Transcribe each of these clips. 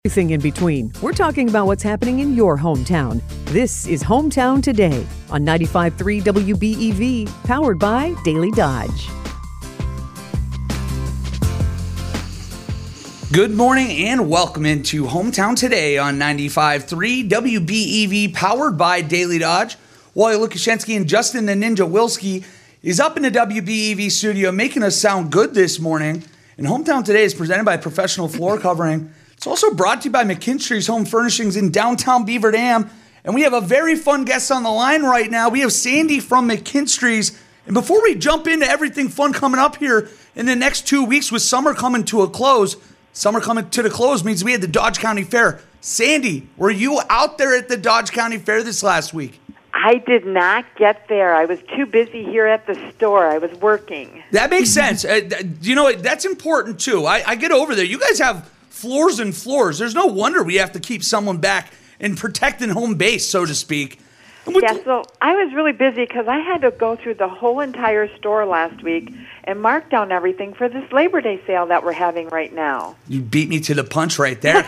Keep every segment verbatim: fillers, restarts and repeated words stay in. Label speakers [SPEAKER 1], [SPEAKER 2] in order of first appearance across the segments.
[SPEAKER 1] Everything in between. We're talking about what's happening in your hometown. This is Hometown Today on ninety-five point three W B E V, powered by Daily Dodge.
[SPEAKER 2] Good morning and welcome into Hometown Today on ninety-five point three W B E V, powered by Daily Dodge. Wally Lukashensky and Justin the Ninja Wilski is up in the W B E V studio making us sound good this morning. And Hometown Today is presented by Professional Floor Covering. It's also brought to you by McKinstry's Home Furnishings in downtown Beaver Dam. And we have a very fun guest on the line right now. We have Sandy from McKinstry's. And before we jump into everything fun coming up here in the next two weeks with summer coming to a close, summer coming to the close means we had the Dodge County Fair. Sandy, were you out there at the Dodge County Fair this last week?
[SPEAKER 3] I did not get there. I was too busy here at the store. I was working.
[SPEAKER 2] That makes sense. Uh, you know, that's important too. I, I get over there. You guys have floors and floors. There's no wonder we have to keep someone back and protecting home base, so to speak.
[SPEAKER 3] Yeah, so I was really busy because I had to go through the whole entire store last week and mark down everything for this Labor Day sale that we're having right now.
[SPEAKER 2] You beat me to the punch right there.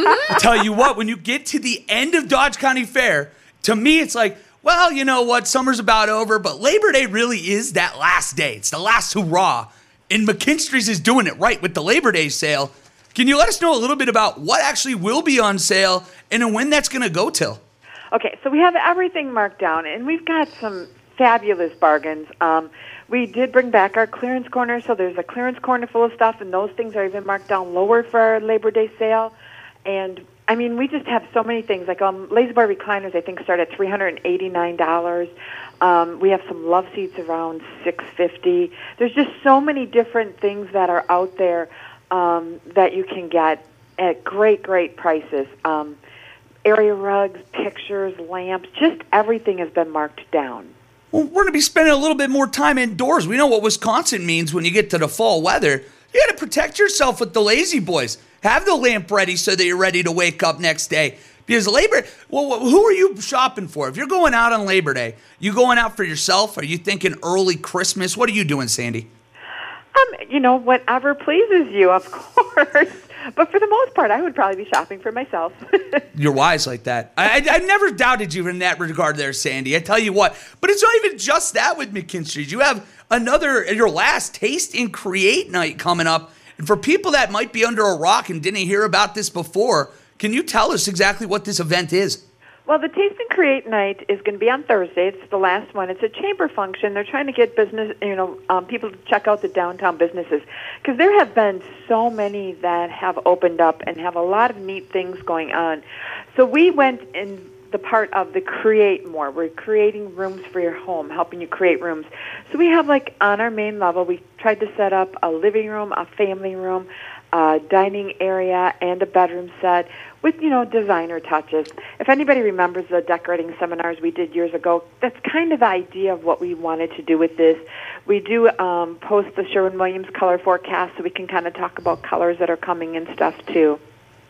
[SPEAKER 2] I tell you what, when you get to the end of Dodge County Fair, to me it's like, well, you know what, summer's about over, but Labor Day really is that last day. It's the last hurrah. And McKinstry's is doing it right with the Labor Day sale. Can you let us know a little bit about what actually will be on sale and when that's going to go till?
[SPEAKER 3] Okay, so we have everything marked down, and we've got some fabulous bargains. Um, we did bring back our clearance corner, so there's a clearance corner full of stuff, and those things are even marked down lower for our Labor Day sale. And, I mean, we just have so many things. Like um, La-Z-Boy recliners, I think, start at three hundred eighty-nine dollars. Um, we have some love seats around six hundred fifty dollars. There's just so many different things that are out there um, that you can get at great, great prices. Um Area rugs, pictures, lamps, just everything has been marked down.
[SPEAKER 2] Well, we're going to be spending a little bit more time indoors. We know what Wisconsin means when you get to the fall weather. You got to protect yourself with the La-Z-Boys. Have the lamp ready so that you're ready to wake up next day. Because Labor, well, who are you shopping for? If you're going out on Labor Day, you going out for yourself? Are you thinking early Christmas? What are you doing, Sandy?
[SPEAKER 3] Um, you know, whatever pleases you, of course. But for the most part, I would probably be shopping for myself.
[SPEAKER 2] You're wise like that. I, I, I never doubted you in that regard there, Sandy. I tell you what. But it's not even just that with McKinstry's. You have another, your last Taste and Create night coming up. And for people that might be under a rock and didn't hear about this before, can you tell us exactly what this event is?
[SPEAKER 3] Well, the Taste and Create night is going to be on Thursday. It's the last one. It's a chamber function. They're trying to get business, you know, um, people to check out the downtown businesses because there have been so many that have opened up and have a lot of neat things going on. So we went in the part of the Create More. We're creating rooms for your home, helping you create rooms. So we have, like, on our main level, we tried to set up a living room, a family room, a dining area, and a bedroom set with, you know, designer touches. If anybody remembers the decorating seminars we did years ago, that's kind of the idea of what we wanted to do with this. We do um, post the Sherwin-Williams color forecast so we can kind of talk about colors that are coming and stuff, too.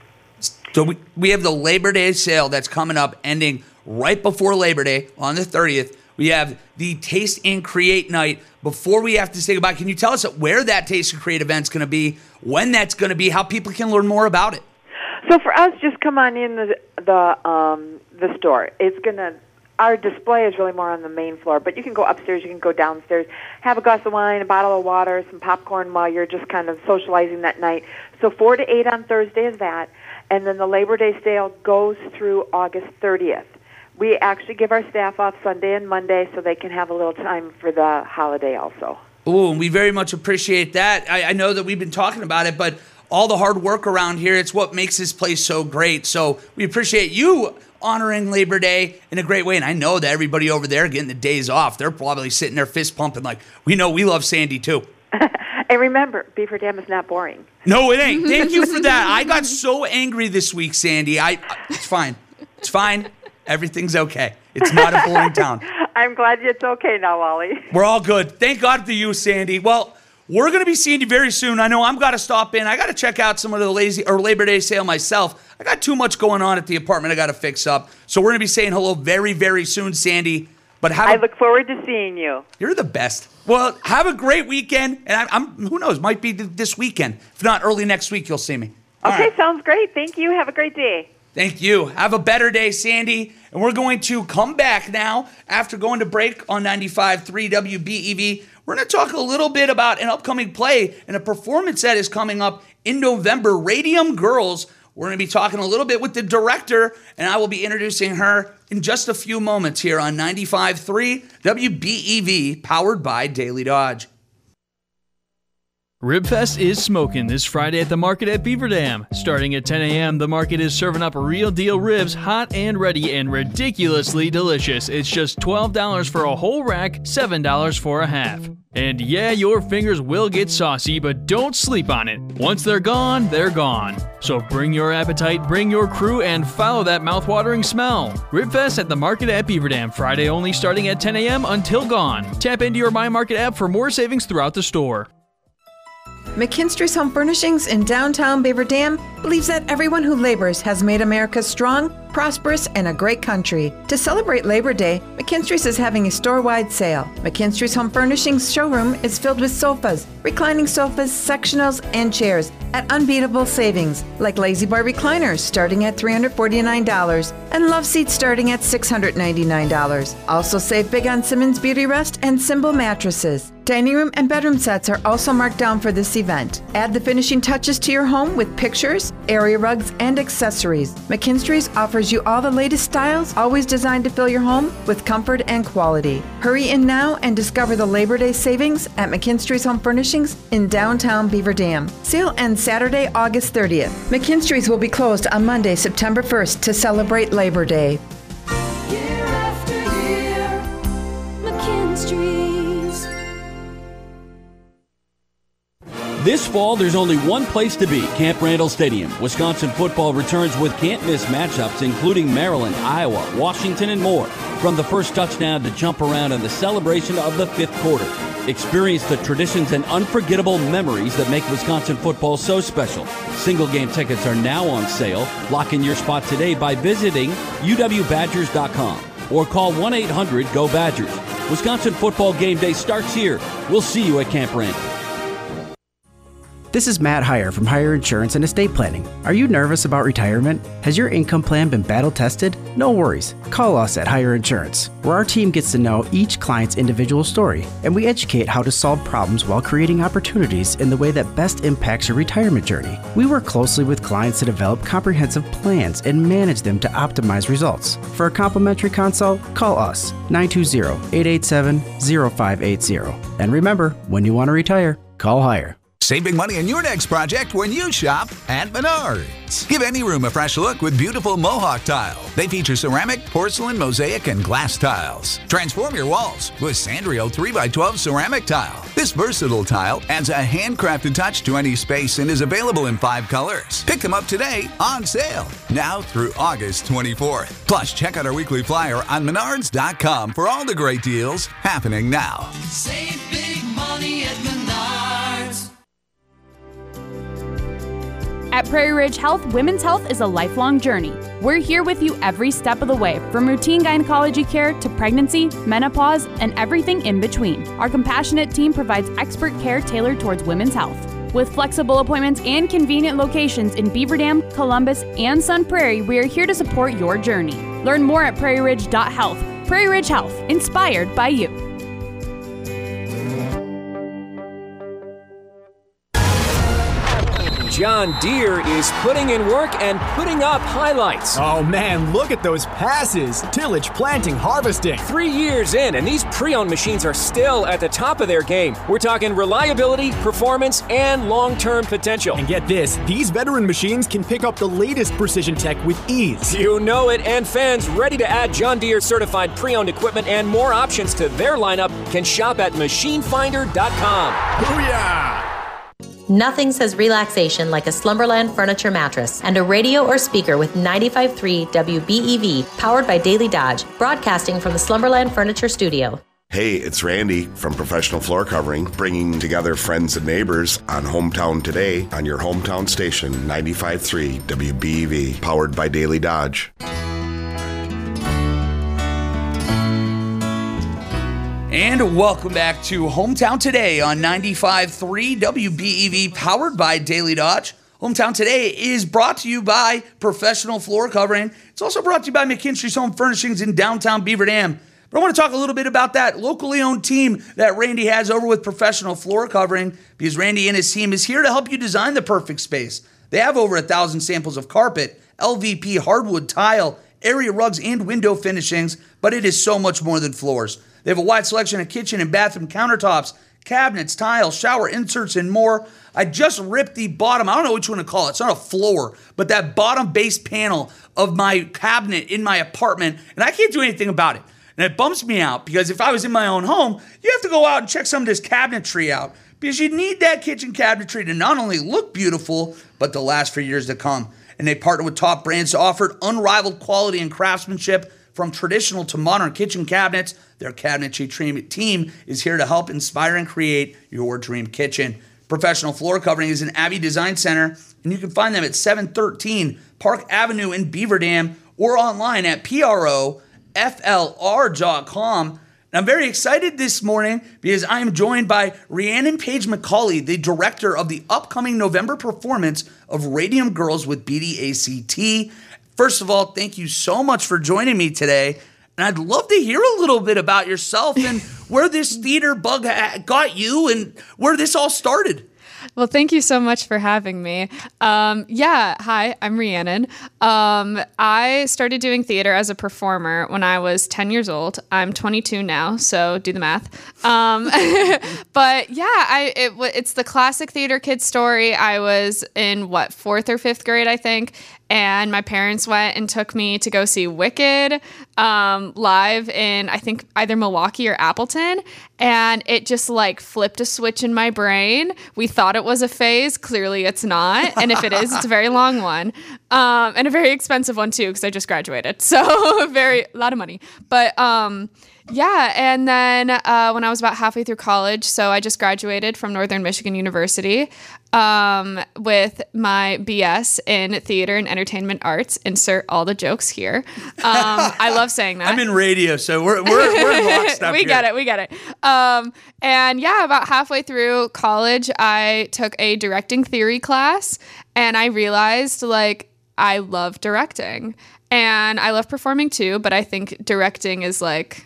[SPEAKER 2] So we, we have the Labor Day sale that's coming up, ending right before Labor Day on the thirtieth. We have the Taste and Create night. Before we have to say goodbye, can you tell us where that Taste and Create event's going to be, when that's going to be, how people can learn more about it?
[SPEAKER 3] So for us, just come on in the the um, the store. It's gonna our display is really more on the main floor, but you can go upstairs, you can go downstairs, have a glass of wine, a bottle of water, some popcorn while you're just kind of socializing that night. So four to eight on Thursday is that, and then the Labor Day sale goes through August thirtieth. We actually give our staff off Sunday and Monday so they can have a little time for the holiday also.
[SPEAKER 2] Oh, and we very much appreciate that. I, I know that we've been talking about it, but all the hard work around here, it's what makes this place so great. So we appreciate you honoring Labor Day in a great way. And I know that everybody over there getting the days off, they're probably sitting there fist pumping like, we know we love Sandy too.
[SPEAKER 3] And remember, Beaver Dam is not boring.
[SPEAKER 2] No, it ain't. Thank you for that. I got so angry this week, Sandy. I, It's fine. It's fine. Everything's okay. It's not a boring town.
[SPEAKER 3] I'm glad it's okay now, Wally.
[SPEAKER 2] We're all good. Thank God for you, Sandy. Well, we're going to be seeing you very soon. I know I'm got to stop in. I got to check out some of the lazy or Labor Day sale myself. I got too much going on at the apartment I got to fix up. So we're going to be saying hello very, very soon, Sandy. But have
[SPEAKER 3] I
[SPEAKER 2] a,
[SPEAKER 3] look forward to seeing you.
[SPEAKER 2] You're the best. Well, have a great weekend. And I, I'm who knows, might be this weekend. If not, early next week, you'll see me. All
[SPEAKER 3] Okay,
[SPEAKER 2] right.
[SPEAKER 3] sounds great. Thank you. Have a great day.
[SPEAKER 2] Thank you. Have a better day, Sandy. And we're going to come back now after going to break on ninety-five point three W B E V. We're going to talk a little bit about an upcoming play and a performance that is coming up in November, Radium Girls. We're going to be talking a little bit with the director, and I will be introducing her in just a few moments here on ninety-five point three W B E V, powered by Daily Dodge.
[SPEAKER 4] Ribfest is smoking this Friday at the market at Beaver Dam. Starting at ten a.m., the market is serving up real deal ribs, hot and ready and ridiculously delicious. It's just twelve dollars for a whole rack, seven dollars for a half. And yeah, your fingers will get saucy, but don't sleep on it. Once they're gone, they're gone. So bring your appetite, bring your crew, and follow that mouth-watering smell. Ribfest at the market at Beaver Dam, Friday only, starting at ten a.m. until gone. Tap into your My Market app for more savings throughout the store.
[SPEAKER 5] McKinstry's Home Furnishings in downtown Beaver Dam believes that everyone who labors has made America strong, prosperous, and a great country. To celebrate Labor Day, McKinstry's is having a store-wide sale. McKinstry's Home Furnishings showroom is filled with sofas, reclining sofas, sectionals, and chairs at unbeatable savings, like Lazy Boy recliners starting at three hundred forty-nine dollars and love seats starting at six hundred ninety-nine dollars. Also save big on Simmons Beauty Rest and Symbol mattresses. Dining room and bedroom sets are also marked down for this event. Add the finishing touches to your home with pictures, area rugs, and accessories. McKinstry's offers you all the latest styles, always designed to fill your home with comfort and quality. Hurry in now and discover the Labor Day savings at McKinstry's Home Furnishings in downtown Beaver Dam. Sale ends Saturday, August thirtieth. McKinstry's will be closed on Monday, September first to celebrate Labor Day.
[SPEAKER 6] Year after year, McKinstry's.
[SPEAKER 7] This fall, there's only one place to be, Camp Randall Stadium. Wisconsin football returns with can't-miss matchups, including Maryland, Iowa, Washington, and more. From the first touchdown to jump around and the celebration of the fifth quarter. Experience the traditions and unforgettable memories that make Wisconsin football so special. Single-game tickets are now on sale. Lock in your spot today by visiting U W Badgers dot com or call one eight hundred G O Badgers. Wisconsin football game day starts here. We'll see you at Camp Randall.
[SPEAKER 8] This is Matt Heyer from Heyer Insurance and Estate Planning. Are you nervous about retirement? Has your income plan been battle tested? No worries. Call us at Heyer Insurance, where our team gets to know each client's individual story, and we educate how to solve problems while creating opportunities in the way that best impacts your retirement journey. We work closely with clients to develop comprehensive plans and manage them to optimize results. For a complimentary consult, call us nine two zero, eight eight seven, zero five eight zero. And remember, when you want to retire, call Heyer.
[SPEAKER 9] Save big money on your next project when you shop at Menards. Give any room a fresh look with beautiful Mohawk tile. They feature ceramic, porcelain, mosaic, and glass tiles. Transform your walls with Sandrio three by twelve ceramic tile. This versatile tile adds a handcrafted touch to any space and is available in five colors. Pick them up today on sale, now through August twenty-fourth. Plus, check out our weekly flyer on Menards dot com for all the great deals happening now.
[SPEAKER 6] Save big money at Menards.
[SPEAKER 10] At Prairie Ridge Health, women's health is a lifelong journey. We're here with you every step of the way, from routine gynecology care to pregnancy, menopause, and everything in between. Our compassionate team provides expert care tailored towards women's health. With flexible appointments and convenient locations in Beaver Dam, Columbus, and Sun Prairie, we are here to support your journey. Learn more at prairie ridge dot health. Prairie Ridge Health, inspired by you.
[SPEAKER 11] John Deere is putting in work and putting up highlights.
[SPEAKER 12] Oh man, look at those passes. Tillage, planting, harvesting.
[SPEAKER 11] Three years in, and these pre-owned machines are still at the top of their game. We're talking reliability, performance, and long-term potential.
[SPEAKER 12] And get this, these veteran machines can pick up the latest precision tech with ease.
[SPEAKER 11] You know it, and fans ready to add John Deere certified pre-owned equipment and more options to their lineup can shop at machine finder dot com.
[SPEAKER 12] Booyah!
[SPEAKER 13] Nothing says relaxation like a Slumberland furniture mattress and a radio or speaker with ninety-five point three W B E V, powered by Daily Dodge, broadcasting from the Slumberland Furniture Studio.
[SPEAKER 14] Hey, it's Randy from Professional Floor Covering, bringing together friends and neighbors on Hometown Today on your hometown station, ninety-five point three W B E V, powered by Daily Dodge.
[SPEAKER 2] And welcome back to Hometown Today on ninety-five point three W B E V, powered by Daily Dodge. Hometown Today is brought to you by Professional Floor Covering. It's also brought to you by McKinstry's Home Furnishings in downtown Beaver Dam. But I want to talk a little bit about that locally owned team that Randy has over with Professional Floor Covering, because Randy and his team is here to help you design the perfect space. They have over a thousand samples of carpet, L V P hardwood tile, area rugs, and window finishings, but it is so much more than floors. They have a wide selection of kitchen and bathroom countertops, cabinets, tiles, shower inserts, and more. I just ripped the bottom, I don't know which one to call it, it's not a floor, but that bottom base panel of my cabinet in my apartment, and I can't do anything about it. And it bumps me out, because if I was in my own home, you have to go out and check some of this cabinetry out, because you need that kitchen cabinetry to not only look beautiful, but to last for years to come. And they partner with top brands to offer unrivaled quality and craftsmanship from traditional to modern kitchen cabinets. Their cabinetry team is here to help inspire and create your dream kitchen. Professional Floor Covering is an Abbey Design Center, and you can find them at seven thirteen Park Avenue in Beaver Dam or online at P R O F L R dot com. And I'm very excited this morning because I am joined by Rhiannon Page McCauley, the director of the upcoming November performance of Radium Girls with B D A C T. First of all, thank you so much for joining me today. And I'd love to hear a little bit about yourself and where this theater bug ha- got you and where this all started.
[SPEAKER 15] Well, thank you so much for having me. Um, yeah, hi, I'm Rhiannon. Um, I started doing theater as a performer when I was ten years old. I'm twenty-two now, so do the math. Um, but yeah, I it, it's the classic theater kid story. I was in, what, fourth or fifth grade, I think, and my parents went and took me to go see Wicked um, live in, I think, either Milwaukee or Appleton. And it just like flipped a switch in my brain. We thought it was a phase. Clearly it's not. And if it is, it's a very long one. Um, and a very expensive one too, because I just graduated. So very, a lot of money. But um, yeah, and then uh, when I was about halfway through college, so I just graduated from Northern Michigan University um, with my B S in theater and entertainment arts. Insert all the jokes here. Um, I love saying that.
[SPEAKER 2] I'm in radio, so we're we're, we're in lockstep
[SPEAKER 15] We
[SPEAKER 2] here.
[SPEAKER 15] get it, we get it. Um, and yeah, about halfway through college, I took a directing theory class, and I realized, like, I love directing. And I love performing too, but I think directing is, like,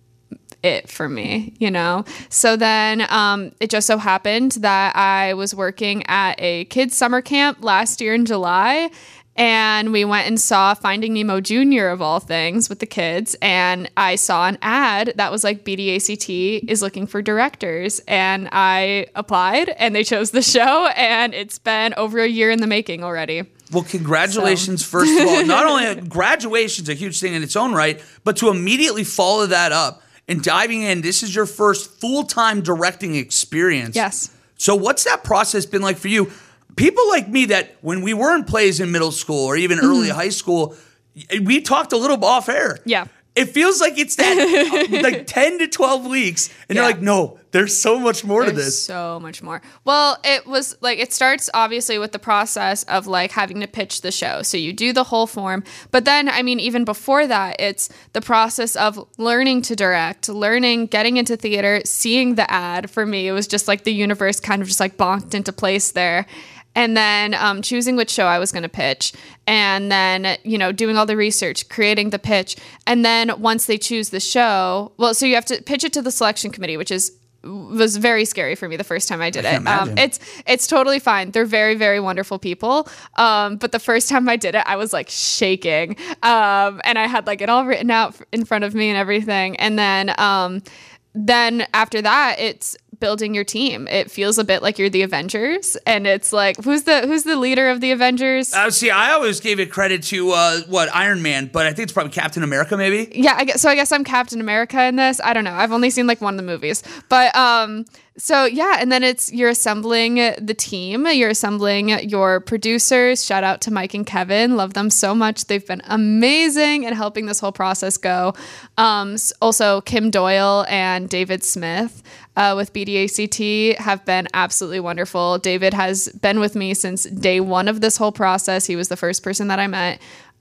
[SPEAKER 15] it for me, you know? So then um, it just so happened that I was working at a kids' summer camp last year in July, and we went and saw Finding Nemo Junior of all things with the kids, and I saw an ad that was like, B D A C T is looking for directors, and I applied, and they chose the show, and it's been over a year in the making already.
[SPEAKER 2] Well, congratulations, so. First of all. Not only graduation's a huge thing in its own right, but to immediately follow that up and diving in, this is your first full-time directing experience.
[SPEAKER 15] Yes.
[SPEAKER 2] So what's that process been like for you? People like me that when we were in plays in middle school or even early
[SPEAKER 15] Mm-hmm.
[SPEAKER 2] high school, we talked a little off air.
[SPEAKER 15] Yeah.
[SPEAKER 2] It feels like it's that like ten to twelve weeks. And
[SPEAKER 15] Yeah.
[SPEAKER 2] you're like, no, there's so much more
[SPEAKER 15] There's
[SPEAKER 2] to this.
[SPEAKER 15] so much more. Well, it was like, it starts obviously with the process of like having to pitch the show. So you do the whole form. But then, I mean, even before that, it's the process of learning to direct, learning, getting into theater, seeing the ad. For me, it was just like the universe kind of just like bonked into place there. And then um, choosing which show I was going to pitch, and then, you know, doing all the research, creating the pitch. And then once they choose the show, well, so you have to pitch it to the selection committee, which is was very scary for me the first time I did
[SPEAKER 2] I
[SPEAKER 15] it.
[SPEAKER 2] can
[SPEAKER 15] Um,
[SPEAKER 2] imagine.
[SPEAKER 15] it's it's totally fine. They're very, very wonderful people. Um, but the first time I did it, I was like shaking. Um, and I had like it all written out in front of me and everything. And then um, then after that, it's building your team. It feels a bit like you're the Avengers, and it's like, who's the who's the leader of the Avengers?
[SPEAKER 2] Uh, see, I always gave it credit to, uh, what, Iron Man, but I think it's probably Captain America, maybe?
[SPEAKER 15] Yeah, I guess, so I guess I'm Captain America in this. I don't know. I've only seen like one of the movies. But um so yeah, and then it's you're assembling the team, you're assembling your producers. Shout out to Mike and Kevin. Love them so much. They've been amazing in helping this whole process go. Um s- also Kim Doyle and David Smith uh, with B D A C T have been absolutely wonderful. David has been with me since day one of this whole process. He was the first person that I met.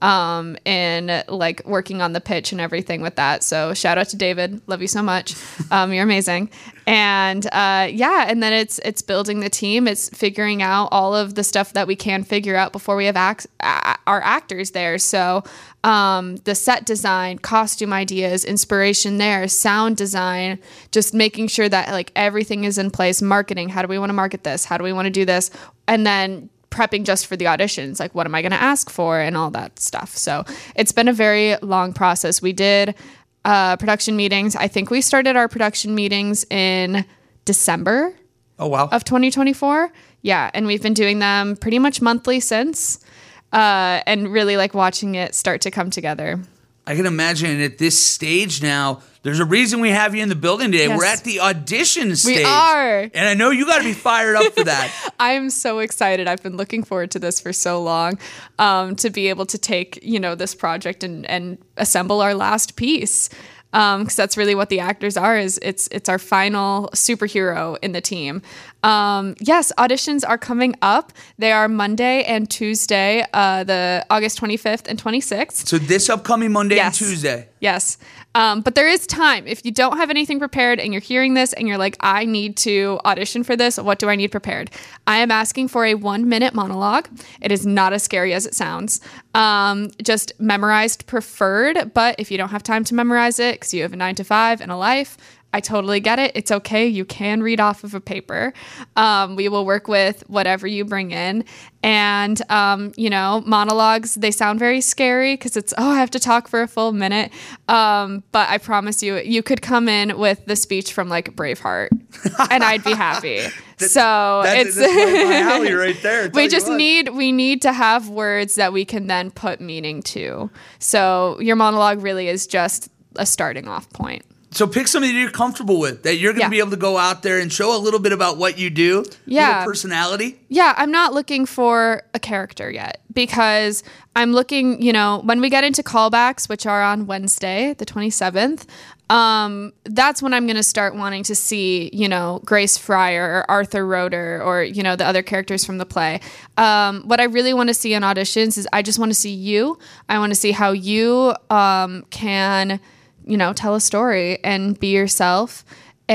[SPEAKER 15] um, in like working on the pitch and everything with that. So shout out to David. Love you so much. Um, you're amazing. And uh, yeah, and then it's it's building the team. It's figuring out all of the stuff that we can figure out before we have act- a- our actors there. So um, the set design, costume ideas, inspiration there, sound design, just making sure that like everything is in place. Marketing, how do we want to market this? How do we want to do this? And then prepping just for the auditions, like what am I going to ask for and all that stuff. So it's been a very long process. We did uh, production meetings. I think we started our production meetings in December.
[SPEAKER 2] Oh, wow.
[SPEAKER 15] Of twenty twenty-four. Yeah. And we've been doing them pretty much monthly since, uh, and really like watching it start to come together.
[SPEAKER 2] I can imagine at this stage now, there's a reason we have you in the building today.
[SPEAKER 15] Yes.
[SPEAKER 2] We're at the audition stage.
[SPEAKER 15] We are.
[SPEAKER 2] And I know you got to be fired up for that.
[SPEAKER 15] I am so excited. I've been looking forward to this for so long, um, to be able to take, you know, this project and, and assemble our last piece. Um, cause that's really what the actors are, is it's, it's our final superhero in the team. Um, yes, auditions are coming up. They are Monday and Tuesday, uh, the August twenty-fifth and twenty-sixth.
[SPEAKER 2] So this upcoming Monday
[SPEAKER 15] Yes.
[SPEAKER 2] and Tuesday.
[SPEAKER 15] Yes. Um, but there is time. If you don't have anything prepared and you're hearing this and you're like, I need to audition for this, what do I need prepared? I am asking for a one minute monologue. It is not as scary as it sounds. Um, just memorized preferred. But if you don't have time to memorize it because you have a nine to five and a life, I totally get it. It's okay. You can read off of a paper. Um, we will work with whatever you bring in. And, um, you know, monologues, they sound very scary because it's, oh, I have to talk for a full minute. Um, but I promise you, you could come in with the speech from like Braveheart and I'd be happy. so
[SPEAKER 2] That's,
[SPEAKER 15] it's
[SPEAKER 2] that's right my alley right there.
[SPEAKER 15] we
[SPEAKER 2] Tell
[SPEAKER 15] just
[SPEAKER 2] you what.
[SPEAKER 15] need we need to have words that we can then put meaning to. So your monologue really is just a starting off point.
[SPEAKER 2] So pick something that you're comfortable with, that you're going to
[SPEAKER 15] Yeah.
[SPEAKER 2] be able to go out there and show a little bit about what you do,
[SPEAKER 15] Yeah.
[SPEAKER 2] little personality.
[SPEAKER 15] Yeah, I'm not looking for a character yet because I'm looking, you know, when we get into callbacks, which are on Wednesday, the twenty-seventh, um, that's when I'm going to start wanting to see, you know, Grace Fryer or Arthur Roeder or, you know, the other characters from the play. Um, what I really want to see in auditions is I just want to see you. I want to see how you um, can, you know, tell a story and be yourself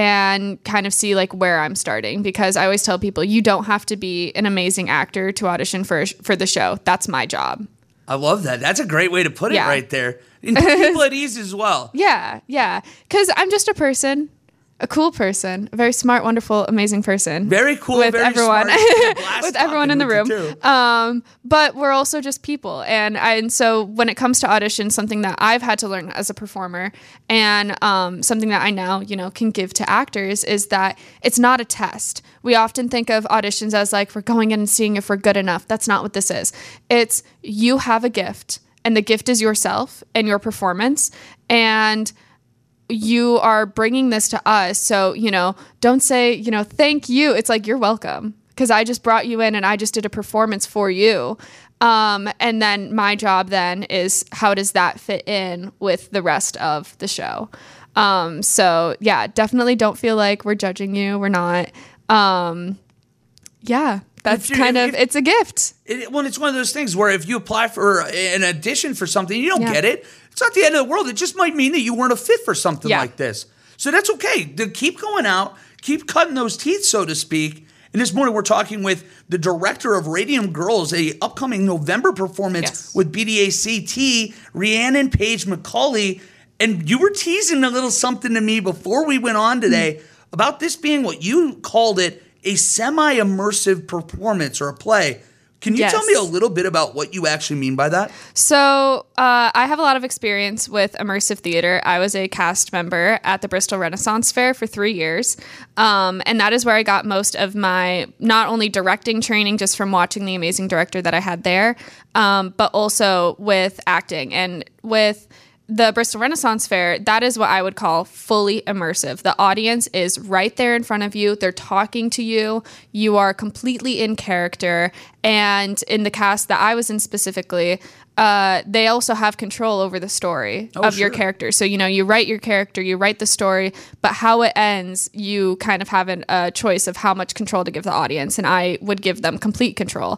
[SPEAKER 15] and kind of see like where I'm starting, because I always tell people you don't have to be an amazing actor to audition for for the show. That's my job.
[SPEAKER 2] I love that. That's a great way to put it
[SPEAKER 15] Yeah.
[SPEAKER 2] right there. And put people at ease as well.
[SPEAKER 15] Yeah, yeah. Because I'm just a person, a cool person, a very smart, wonderful, amazing person.
[SPEAKER 2] Very cool,
[SPEAKER 15] with
[SPEAKER 2] very
[SPEAKER 15] everyone,
[SPEAKER 2] smart.
[SPEAKER 15] with everyone in the room. Um, but we're also just people, and I, and so when it comes to auditions, something that I've had to learn as a performer, and um, something that I now you know can give to actors is that it's not a test. We often think of auditions as like we're going in and seeing if we're good enough. That's not what this is. It's you have a gift, and the gift is yourself and your performance, and you are bringing this to us. So, you know, don't say, you know, thank you. It's like, you're welcome, because I just brought you in and I just did a performance for you. Um, and then my job then is how does that fit in with the rest of the show? Um, so yeah, definitely don't feel like we're judging you. We're not. Um, yeah, that's
[SPEAKER 2] If you-
[SPEAKER 15] kind
[SPEAKER 2] if-
[SPEAKER 15] of, it's a gift.
[SPEAKER 2] It, well, it's one of those things where if you apply for an audition for something, you don't
[SPEAKER 15] Yeah.
[SPEAKER 2] get it. It's not the end of the world. It just might mean that you weren't a fit for something
[SPEAKER 15] Yeah.
[SPEAKER 2] like this. So that's okay. To keep going out, keep cutting those teeth, so to speak. And this morning we're talking with the director of Radium Girls, a upcoming November performance
[SPEAKER 15] Yes.
[SPEAKER 2] with B D A C T, Rhiannon Page McCauley. And you were teasing a little something to me before we went on today
[SPEAKER 15] Mm-hmm.
[SPEAKER 2] about this being what you called it, a semi-immersive performance or a play. Can you
[SPEAKER 15] Yes.
[SPEAKER 2] tell me a little bit about what you actually mean by that?
[SPEAKER 15] So uh, I have a lot of experience with immersive theater. I was a cast member at the Bristol Renaissance Fair for three years. Um, and that is where I got most of my not only directing training just from watching the amazing director that I had there, um, but also with acting. And with the Bristol Renaissance Fair, that is what I would call fully immersive. The audience is right there in front of you. They're talking to you. You are completely in character. And in the cast that I was in specifically, uh, they also have control over the story
[SPEAKER 2] Oh,
[SPEAKER 15] of your
[SPEAKER 2] sure.
[SPEAKER 15] character. So, you know, you write your character, you write the story, but how it ends, you kind of have an, a choice of how much control to give the audience. And I would give them complete control.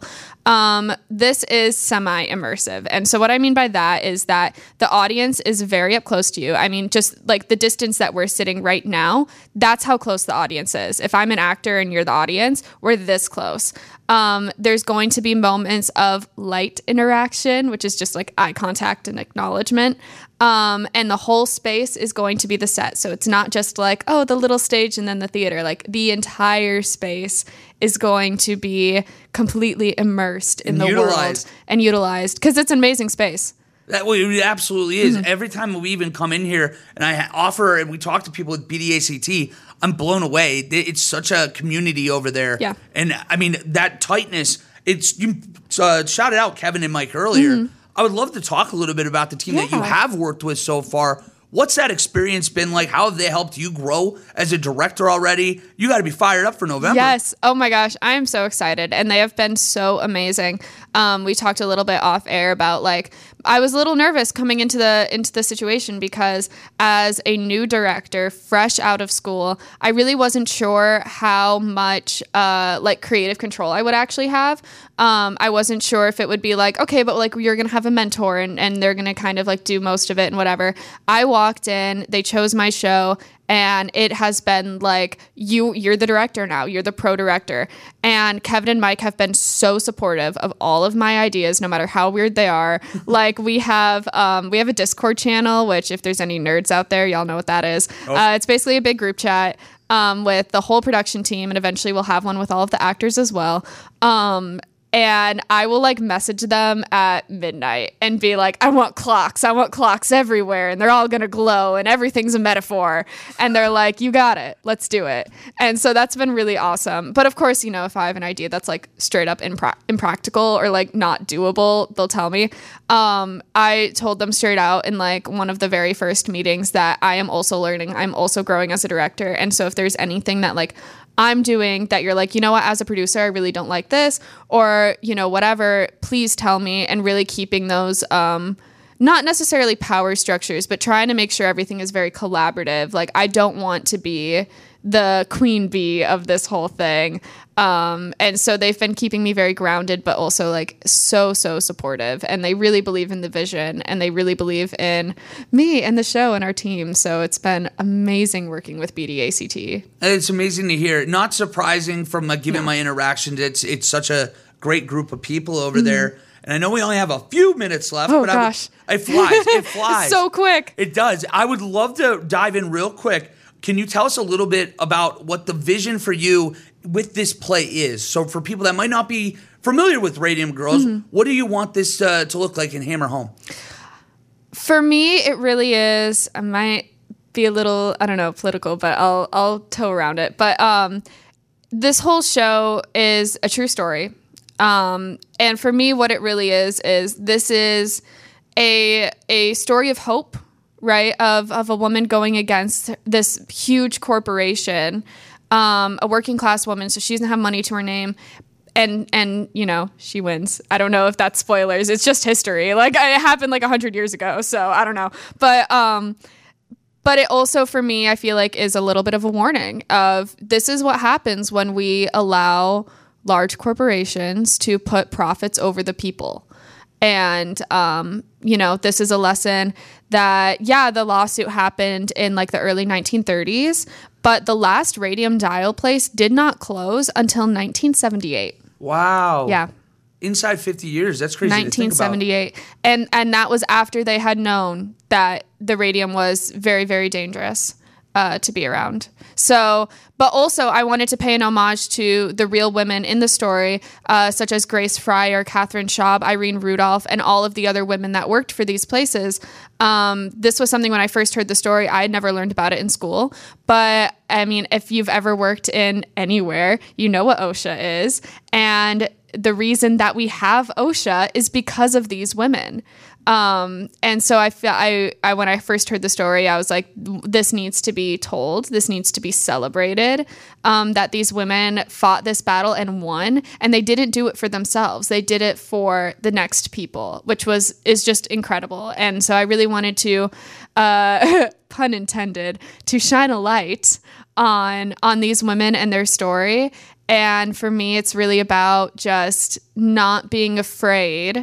[SPEAKER 15] Um, this is semi-immersive. And so what I mean by that is that the audience is very up close to you. I mean, just like the distance that we're sitting right now, that's how close the audience is. If I'm an actor and you're the audience, we're this close. Um, there's going to be moments of light interaction, which is just like eye contact and acknowledgement. Um, and the whole space is going to be the set. So it's not just like, oh, the little stage and then the theater. Like the entire space is going to be completely immersed in
[SPEAKER 2] And
[SPEAKER 15] the
[SPEAKER 2] utilized.
[SPEAKER 15] world and utilized because it's an amazing space.
[SPEAKER 2] That way, it absolutely is.
[SPEAKER 15] Mhm.
[SPEAKER 2] Every time we even come in here and I ha- offer and we talk to people with B D A C T, I'm blown away. They- It's such a community over there.
[SPEAKER 15] Yeah.
[SPEAKER 2] And I mean, that tightness, it's, you uh, shouted out Kevin and Mike earlier.
[SPEAKER 15] Mhm.
[SPEAKER 2] I would love to talk a little bit about the team that you
[SPEAKER 15] Yeah.
[SPEAKER 2] have worked with so far. What's that experience been like? How have they helped you grow as a director already? You got to be fired up for November.
[SPEAKER 15] Yes. Oh my gosh. I am so excited. And they have been so amazing. Um, we talked a little bit off air about like, I was a little nervous coming into the into the situation because as a new director, fresh out of school, I really wasn't sure how much uh, like creative control I would actually have. Um, I wasn't sure if it would be like, okay, but like you're gonna have a mentor and, and they're gonna kind of like do most of it and whatever. I walked in, they chose my show, and it has been like, you, you're the director now. You're the pro director. And Kevin and Mike have been so supportive of all of my ideas, no matter how weird they are. Like we have, um, we have a Discord channel, which if there's any nerds out there, y'all know what that is.
[SPEAKER 16] Oh.
[SPEAKER 15] Uh, it's basically a big group chat um, with the whole production team. And eventually we'll have one with all of the actors as well. Um, And I will like message them at midnight and be like, I want clocks. I want clocks everywhere. And they're all going to glow and everything's a metaphor. And they're like, you got it. Let's do it. And so that's been really awesome. But of course, you know, if I have an idea that's like straight up impra- impractical or like not doable, they'll tell me. Um, I told them straight out in like one of the very first meetings that I am also learning. I'm also growing as a director. And so if there's anything that like I'm doing that you're like, you know what, as a producer, I really don't like this, or, you know, whatever, please tell me, and really keeping those, um, not necessarily power structures, but trying to make sure everything is very collaborative. Like, I don't want to be the queen bee of this whole thing. Um, and so they've been keeping me very grounded, but also like so, so supportive. And they really believe in the vision and they really believe in me and the show and our team. So it's been amazing working with B D A C T.
[SPEAKER 2] It's amazing to hear. Not surprising from uh, given my interactions. It's it's such a great group of people over
[SPEAKER 15] Mhm.
[SPEAKER 2] there. And I know we only have a few minutes left.
[SPEAKER 15] Oh,
[SPEAKER 2] but
[SPEAKER 15] gosh.
[SPEAKER 2] I would, it flies. It flies.
[SPEAKER 15] So quick.
[SPEAKER 2] It does. I would love to dive in real quick. Can you tell us a little bit about what the vision for you with this play is? So for people that might not be familiar with Radium Girls,
[SPEAKER 15] Mhm.
[SPEAKER 2] what do you want this uh, to look like in Hammer Home?
[SPEAKER 15] For me, it really is. I might be a little, I don't know, political, but I'll I'll toe around it. But um, this whole show is a true story, um, and for me, what it really is is this is a a story of hope, right? Of of a woman going against this huge corporation, um, a working class woman, so she doesn't have money to her name. And, and you know, she wins. I don't know if that's spoilers. It's just history. Like, it happened like one hundred years ago, so I don't know. But um, but it also, for me, I feel like is a little bit of a warning of this is what happens when we allow large corporations to put profits over the people. And, um, you know, this is a lesson that, yeah, the lawsuit happened in like the early nineteen thirties, but the last Radium Dial place did not close until nineteen seventy-eight.
[SPEAKER 2] Wow.
[SPEAKER 15] Yeah.
[SPEAKER 2] Inside fifty years. That's crazy to think about.
[SPEAKER 15] nineteen seventy-eight. And, and that was after they had known that the radium was very, very dangerous uh, to be around. So, but also I wanted to pay an homage to the real women in the story, uh, such as Grace Fryer, Catherine Schaub, Irene Rudolph, and all of the other women that worked for these places. Um, this was something when I first heard the story, I had never learned about it in school. But I mean, if you've ever worked in anywhere, you know what OSHA is. And the reason that we have OSHA is because of these women. Um, and so I feel I, I, when I first heard the story, I was like, this needs to be told. This needs to be celebrated, um, that these women fought this battle and won, and they didn't do it for themselves. They did it for the next people, which was, is just incredible. And so I really wanted to, uh, pun intended, to shine a light on on these women and their story. And for me, it's really about just not being afraid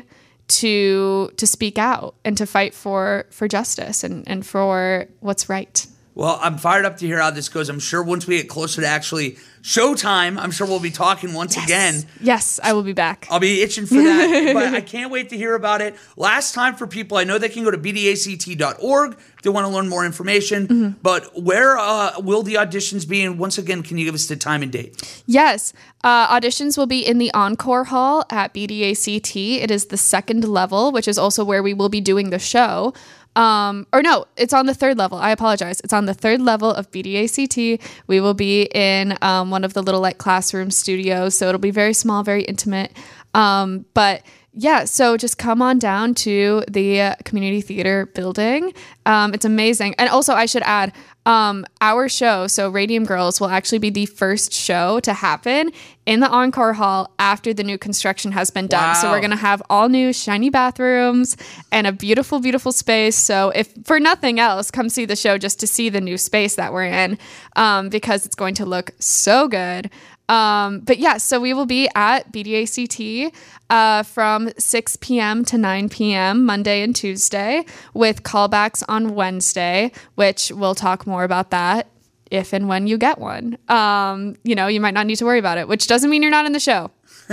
[SPEAKER 15] to to speak out and to fight for for justice and, and for what's right.
[SPEAKER 2] Well, I'm fired up to hear how this goes. I'm sure once we get closer to actually showtime, I'm sure we'll be talking once
[SPEAKER 15] yes.
[SPEAKER 2] again.
[SPEAKER 15] Yes, I will be back.
[SPEAKER 2] I'll be itching for that, but I can't wait to hear about it. Last time for people, I know they can go to b d a c t dot org if they want to learn more information, mm-hmm. but where uh, will the auditions be? And once again, can you give us the time and date?
[SPEAKER 15] Yes, uh, auditions will be in the Encore Hall at B D A C T. It is the second level, which is also where we will be doing the show. Um, or no, it's on the third level. I apologize. It's on the third level of B D A C T. We will be in um, one of the little like classroom studios. So it'll be very small, very intimate. Um, but yeah, so just come on down to the uh, community theater building. Um, it's amazing. And also I should add, um, our show, so Radium Girls, will actually be the first show to happen in the Encore Hall after the new construction has been done. Wow. So we're going to have all new shiny bathrooms and a beautiful, beautiful space. So if for nothing else, come see the show just to see the new space that we're in, um, because it's going to look so good. Um, but yeah, so we will be at B D A C T uh, from six p.m. to nine p.m. Monday and Tuesday with callbacks on Wednesday, which we'll talk more about that if and when you get one. Um, you know, you might not need to worry about it, which doesn't mean you're not in the show.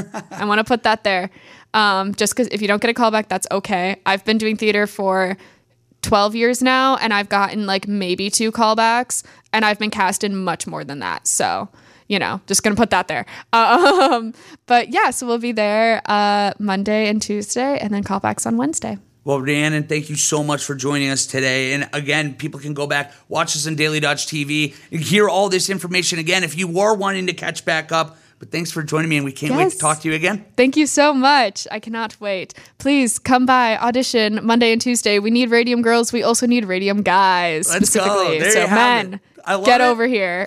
[SPEAKER 15] I want to put that there. Um, just because if you don't get a callback, that's okay. I've been doing theater for twelve years now, and I've gotten like maybe two callbacks, and I've been cast in much more than that. So, you know, just going to put that there. Um, but yeah, so we'll be there uh, Monday and Tuesday, and then callbacks on Wednesday.
[SPEAKER 2] Well, Rhiannon, thank you so much for joining us today. And again, people can go back, watch us on Daily Dodge T V, and hear all this information again if you are wanting to catch back up. But thanks for joining me, and we can't yes. wait to talk to you again.
[SPEAKER 15] Thank you so much. I cannot wait. Please come by, audition Monday and Tuesday. We need Radium Girls. We also need Radium Guys.
[SPEAKER 2] Let's
[SPEAKER 15] specifically.
[SPEAKER 2] go. There
[SPEAKER 15] so
[SPEAKER 2] you have
[SPEAKER 15] men,
[SPEAKER 2] it. I love
[SPEAKER 15] get
[SPEAKER 2] it.
[SPEAKER 15] over here.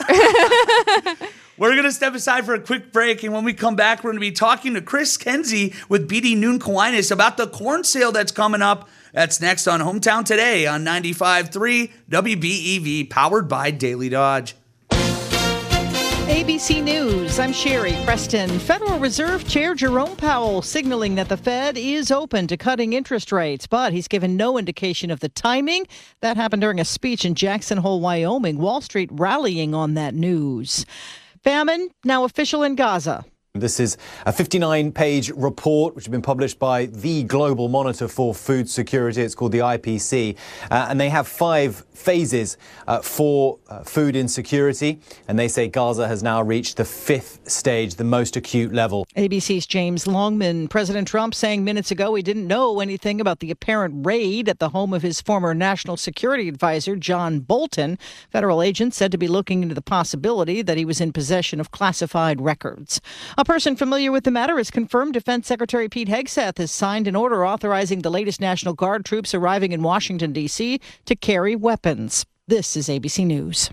[SPEAKER 2] We're going to step aside for a quick break, and when we come back, we're going to be talking to Chris Kenzie with B D Noon Kiwanis about the corn sale that's coming up. That's next on Hometown Today on ninety-five point three W B E V, powered by Daily Dodge.
[SPEAKER 16] A B C News, I'm Sherry Preston. Federal Reserve Chair Jerome Powell signaling that the Fed is open to cutting interest rates, but he's given no indication of the timing. That happened during a speech in Jackson Hole, Wyoming. Wall Street rallying on that news. Famine now official in Gaza.
[SPEAKER 17] This is a fifty-nine page report which has been published by the Global Monitor for Food Security. It's called the I P C. Uh, and they have five phases uh, for uh, food insecurity. And they say Gaza has now reached the fifth stage, the most acute level.
[SPEAKER 16] A B C's James Longman. President Trump saying minutes ago he didn't know anything about the apparent raid at the home of his former national security advisor, John Bolton. Federal agents said to be looking into the possibility that he was in possession of classified records. A person familiar with the matter has confirmed Defense Secretary Pete Hegseth has signed an order authorizing the latest National Guard troops arriving in Washington, D C to carry weapons. This is A B C News.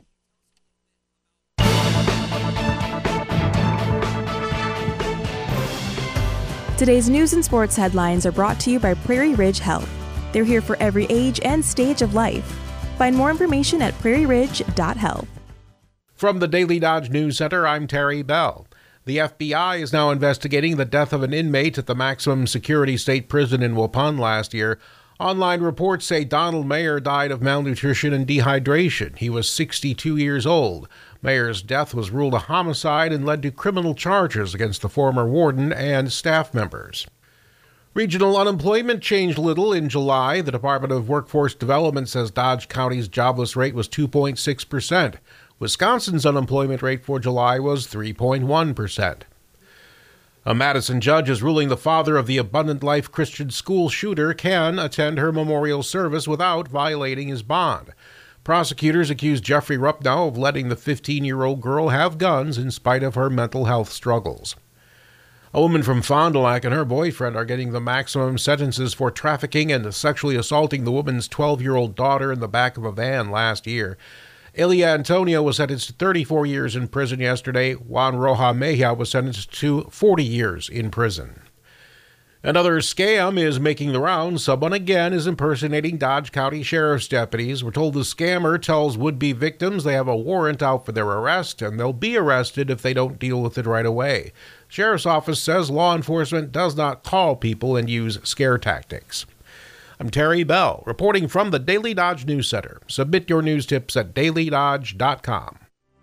[SPEAKER 18] Today's news and sports headlines are brought to you by Prairie Ridge Health. They're here for every age and stage of life. Find more information at prairie ridge dot health.
[SPEAKER 19] From the Daily Dodge News Center, I'm Terry Bell. The F B I is now investigating the death of an inmate at the maximum security state prison in Waupun last year. Online reports say Donald Mayer died of malnutrition and dehydration. He was sixty-two years old. Mayer's death was ruled a homicide and led to criminal charges against the former warden and staff members. Regional unemployment changed little in July. The Department of Workforce Development says Dodge County's jobless rate was two point six percent. Wisconsin's unemployment rate for July was three point one percent. A Madison judge is ruling the father of the Abundant Life Christian School shooter can attend her memorial service without violating his bond. Prosecutors accuse Jeffrey Rupnow of letting the fifteen-year-old girl have guns in spite of her mental health struggles. A woman from Fond du Lac and her boyfriend are getting the maximum sentences for trafficking and sexually assaulting the woman's twelve-year-old daughter in the back of a van last year. Elia Antonio was sentenced to thirty-four years in prison yesterday. Juan Roja Mejia was sentenced to forty years in prison. Another scam is making the rounds. Someone again is impersonating Dodge County Sheriff's deputies. We're told the scammer tells would-be victims they have a warrant out for their arrest and they'll be arrested if they don't deal with it right away. Sheriff's office says law enforcement does not call people and use scare tactics. I'm Terry Bell, reporting from the Daily Dodge News Center. Submit your news tips at daily dodge dot com.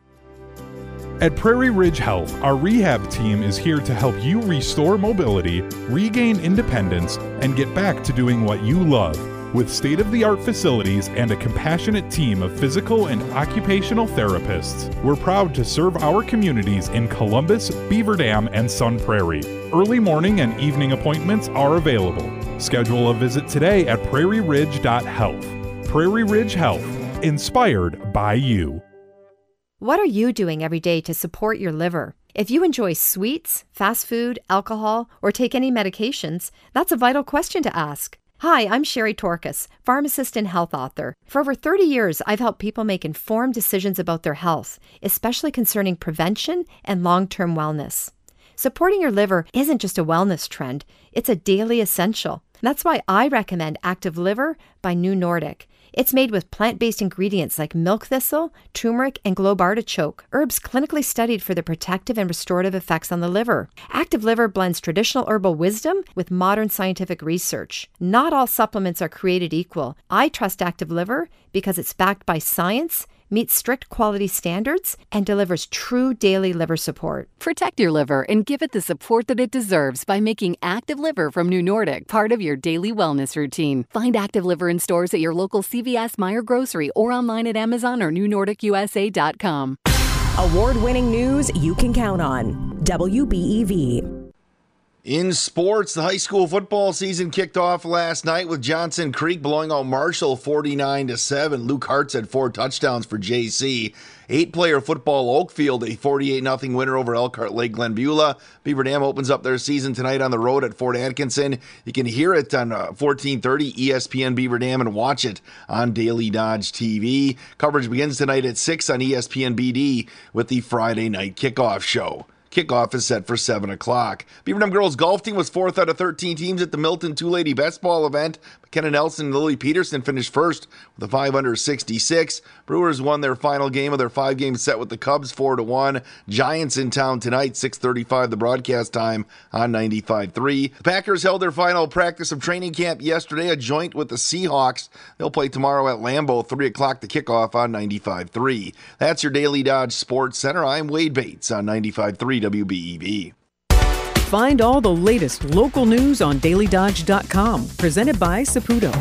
[SPEAKER 20] At Prairie Ridge Health, our rehab team is here to help you restore mobility, regain independence, and get back to doing what you love. With state-of-the-art facilities and a compassionate team of physical and occupational therapists, we're proud to serve our communities in Columbus, Beaver Dam, and Sun Prairie. Early morning and evening appointments are available. Schedule a visit today at prairie ridge dot health. Prairie Ridge Health, inspired by you.
[SPEAKER 21] What are you doing every day to support your liver? If you enjoy sweets, fast food, alcohol, or take any medications, that's a vital question to ask. Hi, I'm Sherry Torkas, pharmacist and health author. For over thirty years, I've helped people make informed decisions about their health, especially concerning prevention and long-term wellness. Supporting your liver isn't just a wellness trend, it's a daily essential. That's why I recommend Active Liver by New Nordic. It's made with plant-based ingredients like milk thistle, turmeric, and globe artichoke, herbs clinically studied for their protective and restorative effects on the liver. Active Liver blends traditional herbal wisdom with modern scientific research. Not all supplements are created equal. I trust Active Liver because it's backed by science, meets strict quality standards, and delivers true daily liver support.
[SPEAKER 22] Protect your liver and give it the support that it deserves by making Active Liver from New Nordic part of your daily wellness routine. Find Active Liver in stores at your local C V S, Meijer Grocery, or online at Amazon or new nordic u s a dot com.
[SPEAKER 23] Award-winning news you can count on. W B E V.
[SPEAKER 24] In sports, the high school football season kicked off last night with Johnson Creek blowing out Marshall forty-nine to seven. Luke Hartz had four touchdowns for J C. Eight-player football Oakfield, a forty-eight nothing winner over Elkhart Lake Glenbeulah. Beaver Dam opens up their season tonight on the road at Fort Atkinson. You can hear it on uh, fourteen thirty E S P N Beaver Dam and watch it on Daily Dodge T V. Coverage begins tonight at six on E S P N B D with the Friday night kickoff show. Kickoff is set for seven o'clock. Beaver Dam girls golf team was fourth out of thirteen teams at the Milton Two-Lady Best Ball event. McKenna Nelson and Lily Peterson finished first with a five under sixty-six. Brewers won their final game of their five-game set with the Cubs four to one. Giants in town tonight, six thirty-five the broadcast time on ninety-five point three. The Packers held their final practice of training camp yesterday, a joint with the Seahawks. They'll play tomorrow at Lambeau, three o'clock the kickoff on ninety-five point three. That's your Daily Dodge Sports Center. I'm Wade Bates on ninety-five point three W B E V.
[SPEAKER 1] Find all the latest local news on daily dodge dot com. Presented by Saputo.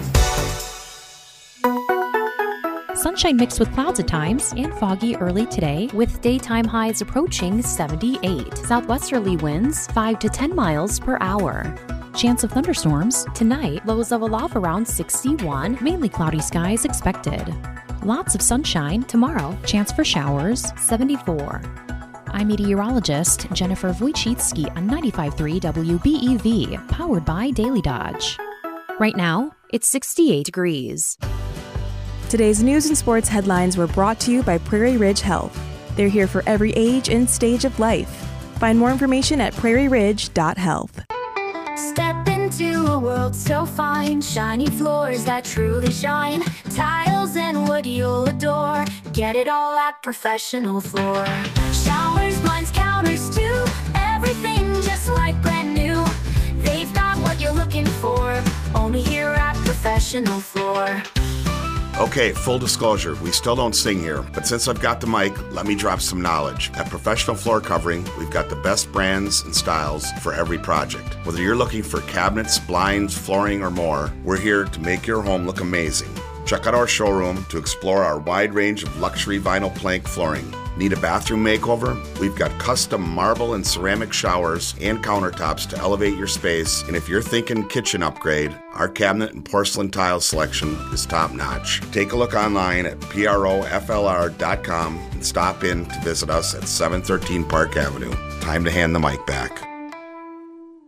[SPEAKER 25] Sunshine mixed with clouds at times and foggy early today with daytime highs approaching seventy-eight. Southwesterly winds five to ten miles per hour. Chance of thunderstorms tonight, lows of a low of around sixty-one, mainly cloudy skies expected. Lots of sunshine tomorrow, chance for showers seventy-four. I'm meteorologist Jennifer Wojcicki on ninety-five point three W B E V, powered by Daily Dodge. Right now, it's sixty-eight degrees.
[SPEAKER 18] Today's news and sports headlines were brought to you by Prairie Ridge Health. They're here for every age and stage of life. Find more information at prairie ridge dot health.
[SPEAKER 6] Step into a world so fine, shiny floors that truly shine, tiles and wood you'll adore. Get it all at Professional Floor. Showers, blinds, counters too, everything just like brand new. They've got what you're looking for, only here at Professional Floor.
[SPEAKER 14] Okay, full disclosure, we still don't sing here, but since I've got the mic, let me drop some knowledge. At Professional Floor Covering, we've got the best brands and styles for every project. Whether you're looking for cabinets, blinds, flooring, or more, we're here to make your home look amazing. Check out our showroom to explore our wide range of luxury vinyl plank flooring. Need a bathroom makeover? We've got custom marble and ceramic showers and countertops to elevate your space. And if you're thinking kitchen upgrade, our cabinet and porcelain tile selection is top notch. Take a look online at proflr dot com and stop in to visit us at seven thirteen Park Avenue. Time to hand the mic back.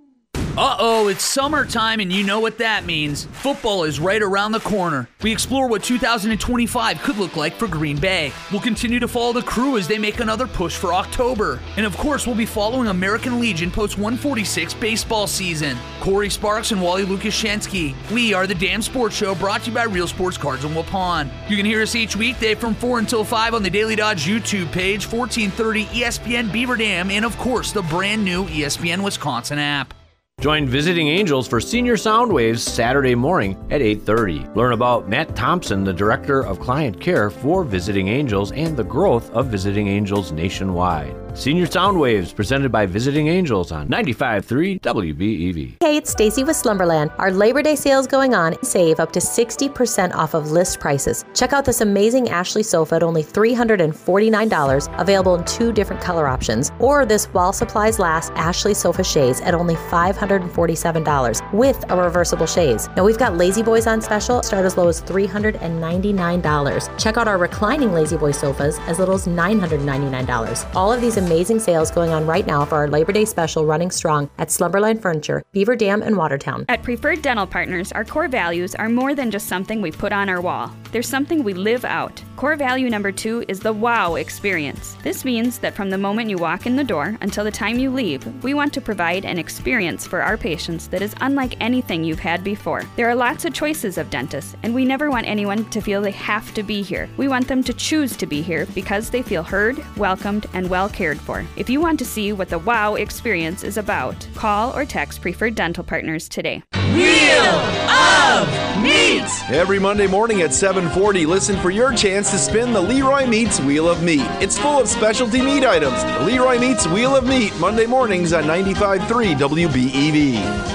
[SPEAKER 2] Uh-oh, it's summertime, and you know what that means. Football is right around the corner. We explore what two thousand twenty-five could look like for Green Bay. We'll continue to follow the crew as they make another push for October. And of course, we'll be following American Legion post one forty-six baseball season. Corey Sparks and Wally Lukashenski. We are the Damn Sports Show, brought to you by Real Sports Cards in Waupun. You can hear us each weekday from four until five on the Daily Dodge YouTube page, fourteen thirty E S P N Beaver Dam, and of course, the brand new E S P N Wisconsin app.
[SPEAKER 3] Join Visiting Angels for Senior Soundwaves Saturday morning at eight thirty. Learn about Matt Thompson, the Director of Client Care for Visiting Angels, and the growth of Visiting Angels nationwide. Senior Soundwaves presented by Visiting Angels on ninety-five point three W B E V.
[SPEAKER 13] Hey, it's Stacy with Slumberland. Our Labor Day sales going on. Save up to sixty percent off of list prices. Check out this amazing Ashley sofa at only three hundred forty-nine dollars, available in two different color options. Or this While Supplies Last Ashley sofa chaise at only five hundred forty-seven dollars with a reversible chaise. Now we've got Lazy Boys on special, start as low as three hundred ninety-nine dollars. Check out our reclining Lazy Boy sofas as little as nine hundred ninety-nine dollars. All of these amazing sales going on right now for our Labor Day special running strong at Slumberland Furniture, Beaver Dam, and Watertown.
[SPEAKER 4] At Preferred Dental Partners, our core values are more than just something we put on our wall. They're something we live out. Core value number two is the WOW experience. This means that from the moment you walk in the door until the time you leave, we want to provide an experience for our patients that is unlike anything you've had before. There are lots of choices of dentists, and we never want anyone to feel they have to be here. We want them to choose to be here because they feel heard, welcomed, and well cared for. If you want to see what the WOW experience is about, call or text Preferred Dental Partners today.
[SPEAKER 5] Wheel of Meat! Every Monday morning at seven forty, listen for your chance to spin the Leroy Meats Wheel of Meat. It's full of specialty meat items. The Leroy Meats Wheel of Meat, Monday mornings on ninety-five point three W B E V.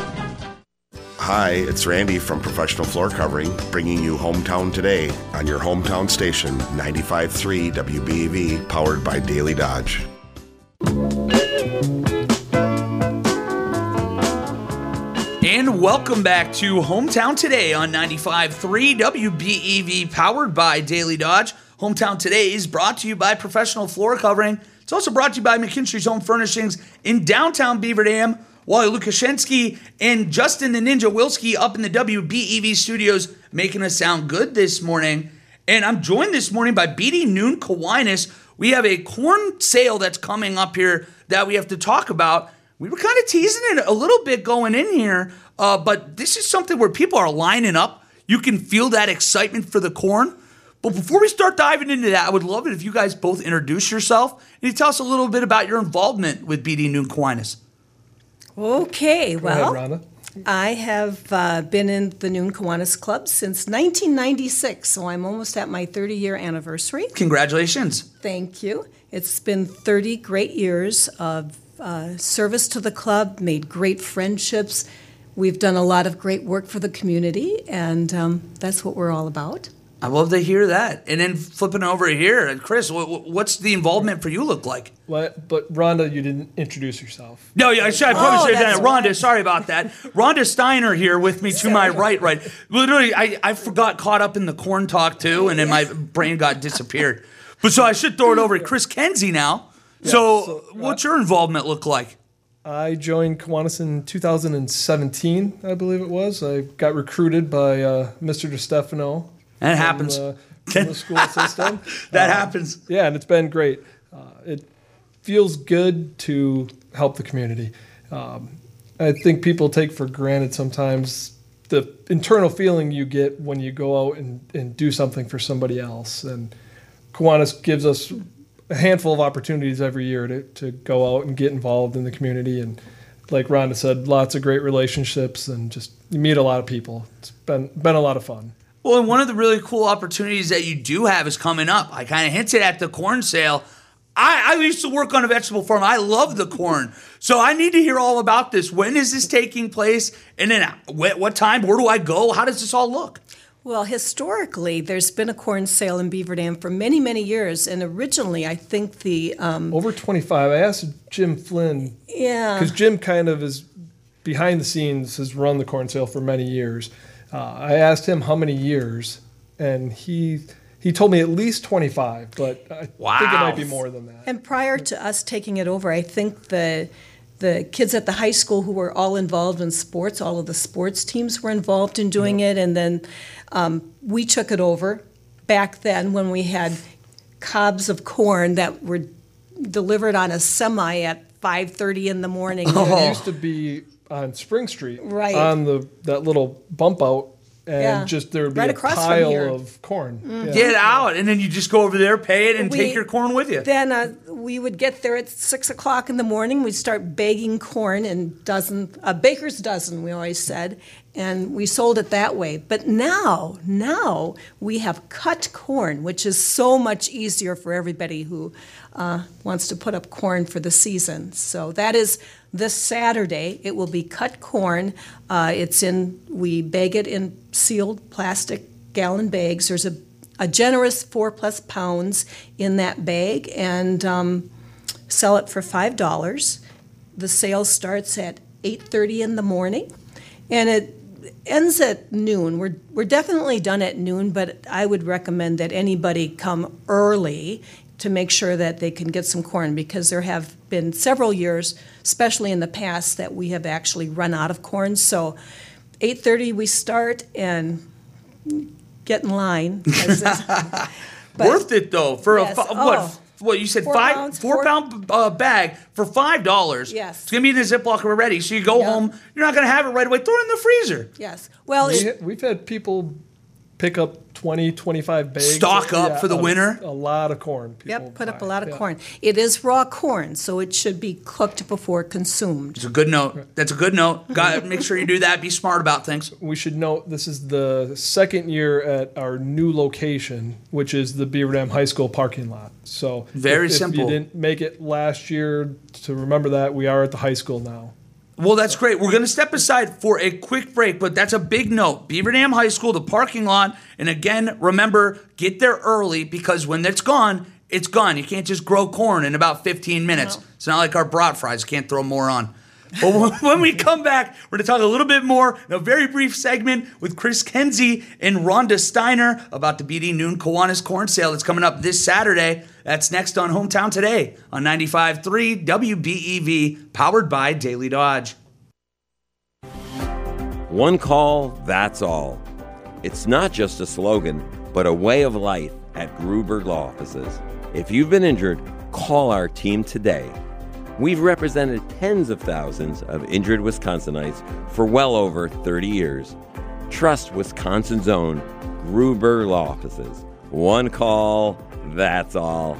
[SPEAKER 14] Hi, it's Randy from Professional Floor Covering, bringing you Hometown Today on your hometown station, ninety-five point three W B E V, powered by Daily Dodge.
[SPEAKER 2] And welcome back to Hometown Today on ninety-five point three W B E V, powered by Daily Dodge. Hometown Today is brought to you by Professional Floor Covering. It's also brought to you by McKinstry's Home Furnishings in downtown Beaver Dam. Wally Lukashenski and Justin the Ninja Wilski up in the W B E V studios making us sound good this morning. And I'm joined this morning by B D Noon Kiwanis. We have a corn sale that's coming up here that we have to talk about. We were kind of teasing it a little bit going in here, uh, but this is something where people are lining up. You can feel that excitement for the corn. But before we start diving into that, I would love it if you guys both introduce yourself and you tell us a little bit about your involvement with B D Noon Kiwanis.
[SPEAKER 7] Okay, well,
[SPEAKER 8] Go ahead, Rhonda.
[SPEAKER 7] I have uh, been in the Noon Kiwanis Club since nineteen ninety-six, so I'm almost at my thirty-year anniversary.
[SPEAKER 2] Congratulations.
[SPEAKER 7] Thank you. It's been thirty great years of uh, service to the club, made great friendships. We've done a lot of great work for the community, and um, that's what we're all about.
[SPEAKER 2] I love to hear that. And then flipping over here, Chris, what's the involvement for you look like?
[SPEAKER 8] What? But Rhonda, you didn't introduce yourself.
[SPEAKER 2] No, yeah, I should I probably
[SPEAKER 7] Oh,
[SPEAKER 2] should have done
[SPEAKER 7] that's
[SPEAKER 2] it. Rhonda,
[SPEAKER 7] right.
[SPEAKER 2] sorry about that. Rhonda Steiner here with me to my right, right. Literally, I, I forgot caught up in the corn talk too, and then my brain got disappeared. But so I should throw it over to Chris Kenzie now.
[SPEAKER 8] Yeah,
[SPEAKER 2] so,
[SPEAKER 8] so, uh,
[SPEAKER 2] what's your involvement look like?
[SPEAKER 8] I joined Kiwanis in two thousand seventeen, I believe it was. I got recruited by uh, Mister DeStefano.
[SPEAKER 2] That
[SPEAKER 8] from,
[SPEAKER 2] happens.
[SPEAKER 8] Uh, from the school system.
[SPEAKER 2] that
[SPEAKER 8] uh,
[SPEAKER 2] happens.
[SPEAKER 8] Yeah, and it's been great. Uh, it feels good to help the community. Um, I think people take for granted sometimes the internal feeling you get when you go out and, and do something for somebody else. And Kiwanis gives us a handful of opportunities every year to, to go out and get involved in the community. And like Rhonda said, lots of great relationships and just you meet a lot of people. It's been been a lot of fun.
[SPEAKER 2] Well, and one of the really cool opportunities that you do have is coming up. I kind of hinted at the corn sale. I, I used to work on a vegetable farm. I love the corn. So I need to hear all about this. When is this taking place? And then at what time? Where do I go? How does this all look?
[SPEAKER 7] Well, historically, there's been a corn sale in Beaver Dam for many, many years. And originally, I think the... Um,
[SPEAKER 8] Over twenty-five. I asked Jim Flynn.
[SPEAKER 7] Yeah.
[SPEAKER 8] Because Jim kind of is behind the scenes, has run the corn sale for many years. Uh, I asked him how many years, and he he told me at least twenty-five, but I
[SPEAKER 2] wow.
[SPEAKER 8] think it might be more than that.
[SPEAKER 7] And prior to us taking it over, I think the the kids at the high school who were all involved in sports, all of the sports teams were involved in doing it, and then um, we took it over back then when we had cobs of corn that were delivered on a semi at five thirty in the morning.
[SPEAKER 8] Oh. It used to be on Spring Street,
[SPEAKER 7] right
[SPEAKER 8] on the that little bump out, and
[SPEAKER 7] yeah.
[SPEAKER 8] just there would be
[SPEAKER 7] right
[SPEAKER 8] a pile of corn.
[SPEAKER 7] Mm-hmm.
[SPEAKER 8] Yeah.
[SPEAKER 2] Get out, and then you just go over there, pay it, and
[SPEAKER 7] We-
[SPEAKER 2] take your corn with you.
[SPEAKER 7] Then uh, we would get there at six o'clock in the morning. We'd start bagging corn in dozen, a baker's dozen, we always said, and we sold it that way. But now, now we have cut corn, which is so much easier for everybody who uh, wants to put up corn for the season. So that is this Saturday. It will be cut corn. Uh, it's in, we bag it in sealed plastic gallon bags. There's a a generous four plus pounds in that bag, and um, sell it for five dollars. The sale starts at eight thirty in the morning, and it ends at noon. We're we're definitely done at noon, but I would recommend that anybody come early to make sure that they can get some corn, because there have been several years, especially in the past, that we have actually run out of corn. So eight thirty we start, and get in line. But-
[SPEAKER 2] Worth it though for
[SPEAKER 7] Yes.
[SPEAKER 2] a fi- what?
[SPEAKER 7] Oh.
[SPEAKER 2] What you said?
[SPEAKER 7] Four
[SPEAKER 2] five
[SPEAKER 7] pounds,
[SPEAKER 2] four,
[SPEAKER 7] four-
[SPEAKER 2] pound uh, bag for five dollars.
[SPEAKER 7] Yes.
[SPEAKER 2] It's gonna be in a Ziploc already. So you go home. You're not gonna have it right away. Throw it in the freezer.
[SPEAKER 7] Yes. Well,
[SPEAKER 8] we,
[SPEAKER 7] it,
[SPEAKER 8] we've had people pick up twenty, twenty-five bags.
[SPEAKER 2] Stock up for the
[SPEAKER 8] of
[SPEAKER 2] winter.
[SPEAKER 8] A lot of corn. people
[SPEAKER 7] Yep, put up a
[SPEAKER 8] buy.
[SPEAKER 7] lot of
[SPEAKER 8] Yeah.
[SPEAKER 7] corn. It is raw corn, so it should be cooked before consumed.
[SPEAKER 2] It's a good note. That's a good note. Got to make sure you do that. Be smart about things.
[SPEAKER 8] We should note this is the second year at our new location, which is the Beaver Dam High School parking lot. So
[SPEAKER 2] Very
[SPEAKER 8] if, if
[SPEAKER 2] simple.
[SPEAKER 8] you didn't make it last year, to remember that we are at the high school now.
[SPEAKER 2] Well, that's great. We're going to step aside for a quick break, but that's a big note. Beaver Dam High School, the parking lot. And again, remember, get there early, because when it's gone, it's gone. You can't just grow corn in about fifteen minutes. No. It's not like our brat fries. Can't throw more on. But when we come back, we're going to talk a little bit more in a very brief segment with Chris Kenzie and Rhonda Steiner about the B D Noon Kiwanis corn sale that's coming up this Saturday. That's next on Hometown Today on ninety-five point three W B E V, powered by Daily Dodge.
[SPEAKER 9] One call, that's all. It's not just a slogan, but a way of life at Gruber Law Offices. If you've been injured, call our team today. We've represented tens of thousands of injured Wisconsinites for well over thirty years. Trust Wisconsin's own Gruber Law Offices. One call, that's all.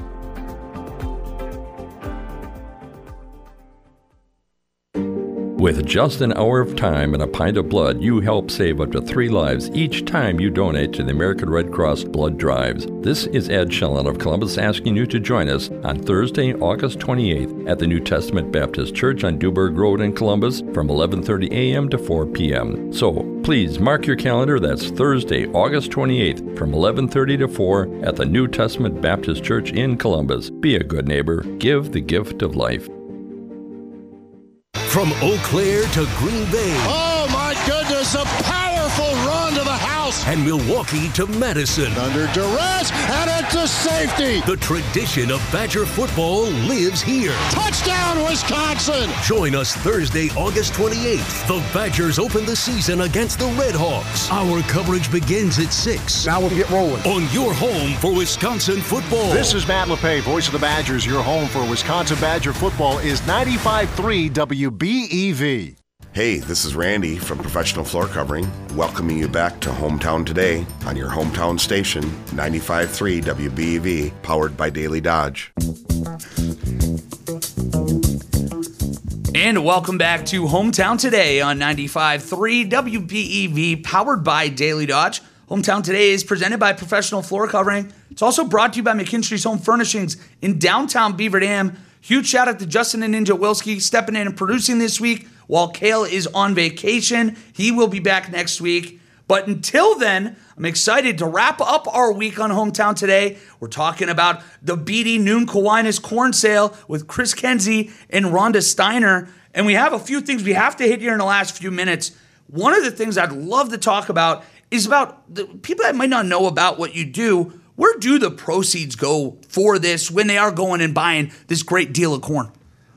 [SPEAKER 10] With just an hour of time and a pint of blood, you help save up to three lives each time you donate to the American Red Cross Blood Drives. This is Ed Schellen of Columbus asking you to join us on Thursday, August twenty-eighth at the New Testament Baptist Church on Dewberg Road in Columbus from eleven thirty a.m. to four p.m. So please mark your calendar. That's Thursday, August twenty-eighth from eleven thirty to four at the New Testament Baptist Church in Columbus. Be a good neighbor. Give the gift of life.
[SPEAKER 11] From Eau Claire to Green Bay.
[SPEAKER 12] Oh, my goodness, a powerful run to the house.
[SPEAKER 11] And Milwaukee to Madison.
[SPEAKER 12] Under duress, and into safety.
[SPEAKER 11] The tradition of Badger football lives here.
[SPEAKER 12] Touchdown, Wisconsin.
[SPEAKER 11] Join us Thursday, August twenty-eighth. The Badgers open the season against the Redhawks. Our coverage begins at six.
[SPEAKER 12] Now we'll get rolling.
[SPEAKER 11] On your home for Wisconsin football.
[SPEAKER 12] This is Matt LePay, voice of the Badgers. Your home for Wisconsin Badger football is ninety-five point three W B E V.
[SPEAKER 14] Hey, this is Randy from Professional Floor Covering, welcoming you back to Hometown Today on your hometown station, ninety-five point three W B E V, powered by Daily Dodge.
[SPEAKER 2] And welcome back to Hometown Today on ninety-five point three W B E V, powered by Daily Dodge. Hometown Today is presented by Professional Floor Covering. It's also brought to you by McKinstry's Home Furnishings in downtown Beaver Dam. Huge shout out to Justin and Ninja Wilski stepping in and producing this week while Kale is on vacation. He will be back next week. But until then, I'm excited to wrap up our week on Hometown Today. We're talking about the B D Noon Kiwanis corn sale with Chris Kenzie and Rhonda Steiner. And we have a few things we have to hit here in the last few minutes. One of the things I'd love to talk about is about the people that might not know about what you do. Where do the proceeds go for this when they are going and buying this great deal of corn?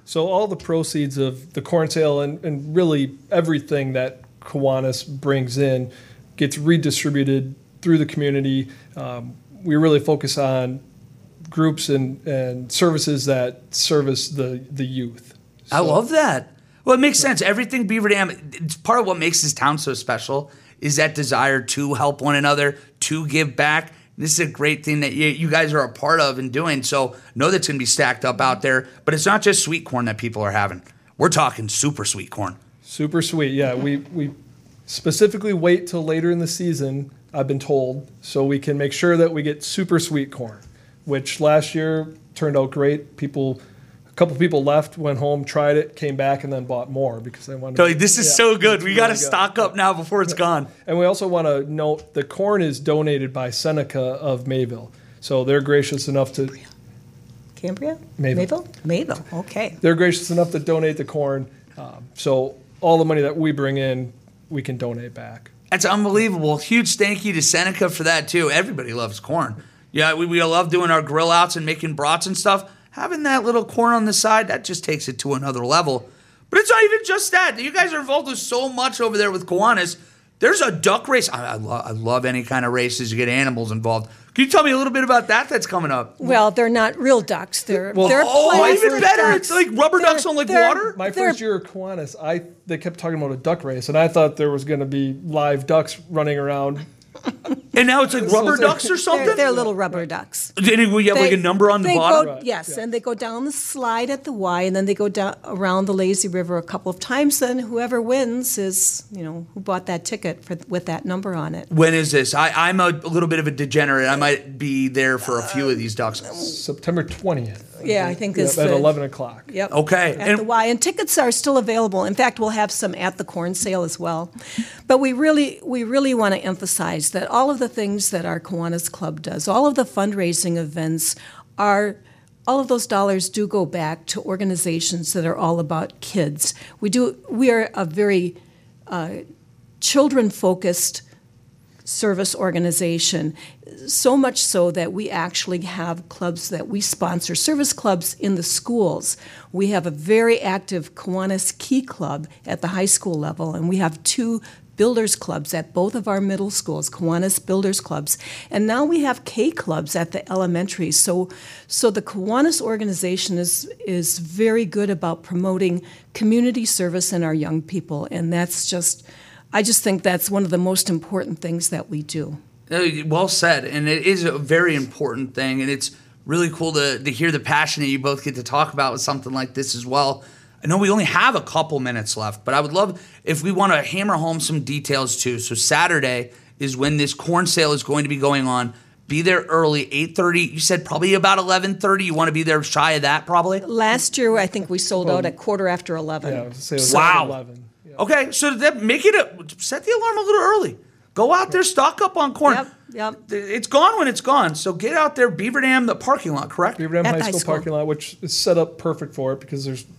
[SPEAKER 8] So all the proceeds of the corn sale and, and really everything that Kiwanis brings in gets redistributed through the community. Um, we really focus on groups and, and services that service the, the youth. So,
[SPEAKER 2] I love that. Well, it makes sense. Everything Beaver Dam, it's part of what makes this town so special is that desire to help one another, to give back. This is a great thing that you, you guys are a part of and doing. So know that's going to be stacked up out there. But it's not just sweet corn that people are having. We're talking super sweet corn.
[SPEAKER 8] Super sweet, yeah. We, we specifically wait till later in the season, I've been told, so we can make sure that we get super sweet corn, which last year turned out great. People... A couple people left, went home, tried it, came back, and then bought more because they wanted.
[SPEAKER 2] Totally, this is
[SPEAKER 8] yeah,
[SPEAKER 2] so good. We got to
[SPEAKER 8] really
[SPEAKER 2] stock up now before it's gone.
[SPEAKER 8] And we also want to note the corn is donated by Seneca of Mayville, so they're gracious enough to.
[SPEAKER 7] Cambria,
[SPEAKER 8] Mayville,
[SPEAKER 7] Mayville. Mayville. Okay.
[SPEAKER 8] They're gracious enough to donate the corn, um, so all the money that we bring in, we can donate back.
[SPEAKER 2] That's unbelievable. Huge thank you to Seneca for that too. Everybody loves corn. Yeah, we we love doing our grill outs and making brats and stuff. Having that little corn on the side, that just takes it to another level. But it's not even just that. You guys are involved with so much over there with Kiwanis. There's a duck race. I, I, lo- I love any kind of races. You get animals involved. Can you tell me a little bit about that that's coming up?
[SPEAKER 7] Well, they're not real ducks. They're,
[SPEAKER 8] well,
[SPEAKER 7] they're
[SPEAKER 2] oh, even better.
[SPEAKER 7] ducks.
[SPEAKER 2] It's like rubber ducks on like water?
[SPEAKER 8] My first year at Kiwanis, I they kept talking about a duck race, and I thought there was going to be live ducks running around.
[SPEAKER 2] And now it's like rubber ducks or something?
[SPEAKER 7] They're, they're little rubber ducks.
[SPEAKER 2] And you have
[SPEAKER 7] They-
[SPEAKER 2] like a number on the
[SPEAKER 7] they
[SPEAKER 2] bottom?
[SPEAKER 7] Go, yes, and they go down the slide at the Y, and then they go down around the lazy river a couple of times. Then whoever wins is, you know, who bought that ticket for with that number on it.
[SPEAKER 2] When is this? I, I'm a, a little bit of a degenerate. I might be there for a few of these ducks.
[SPEAKER 8] September twentieth.
[SPEAKER 7] Yeah, I think
[SPEAKER 8] Yeah,
[SPEAKER 7] it's
[SPEAKER 8] at
[SPEAKER 7] the-
[SPEAKER 8] eleven o'clock.
[SPEAKER 7] Yep.
[SPEAKER 2] Okay.
[SPEAKER 7] At
[SPEAKER 2] And-
[SPEAKER 7] the Y, and tickets are still available. In fact, we'll have some at the corn sale as well. But we really, we really want to emphasize that all of the things that our Kiwanis Club does, all of the fundraising events, are all of those dollars do go back to organizations that are all about kids. We do. We are a very uh, children-focused service organization, so much so that we actually have clubs that we sponsor, service clubs in the schools. We have a very active Kiwanis Key Club at the high school level, and we have two Builders Clubs at both of our middle schools, Kiwanis Builders Clubs. And now we have K Clubs at the elementary. So so the Kiwanis organization is is very good about promoting community service in our young people, and that's just I just think that's one of the most important things that we do.
[SPEAKER 2] Uh, Well said, and it is a very important thing, and it's really cool to, to hear the passion that you both get to talk about with something like this as well. I know we only have a couple minutes left, but I would love if we want to hammer home some details too. So Saturday is when this corn sale is going to be going on. Be there early, eight thirty. You said probably about eleven thirty. You want to be there shy of that probably?
[SPEAKER 7] Last year, I think we sold out at quarter after eleven.
[SPEAKER 8] Yeah, say it was
[SPEAKER 2] Wow.
[SPEAKER 8] eleven.
[SPEAKER 2] Okay, so that make it a, set the alarm a little early. Go out there, stock up on corn.
[SPEAKER 7] Yep, yep.
[SPEAKER 2] It's gone when it's gone. So get out there, Beaver Dam, the parking lot, correct?
[SPEAKER 8] Beaver Dam
[SPEAKER 7] At
[SPEAKER 8] High
[SPEAKER 7] the high
[SPEAKER 8] School,
[SPEAKER 7] school.
[SPEAKER 8] parking lot, which is set up perfect for it because there's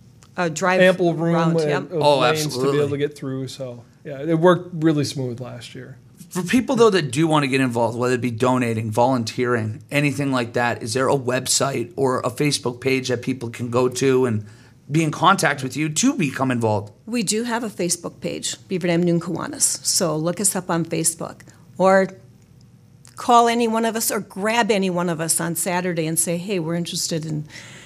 [SPEAKER 7] A drive
[SPEAKER 8] ample room
[SPEAKER 7] round,
[SPEAKER 8] and,
[SPEAKER 7] yep.
[SPEAKER 8] of
[SPEAKER 2] Oh,
[SPEAKER 8] lanes to
[SPEAKER 2] absolutely.
[SPEAKER 8] be able to get through. So yeah, it worked really smooth last year.
[SPEAKER 2] For people, though, that do want to get involved, whether it be donating, volunteering, anything like that, is there a website or a Facebook page that people can go to and be in contact with you to become involved?
[SPEAKER 7] We do have a Facebook page, Beaver Dam Noon Kiwanis. So look us up on Facebook, or call any one of us, or grab any one of us on Saturday and say, "Hey, we're interested in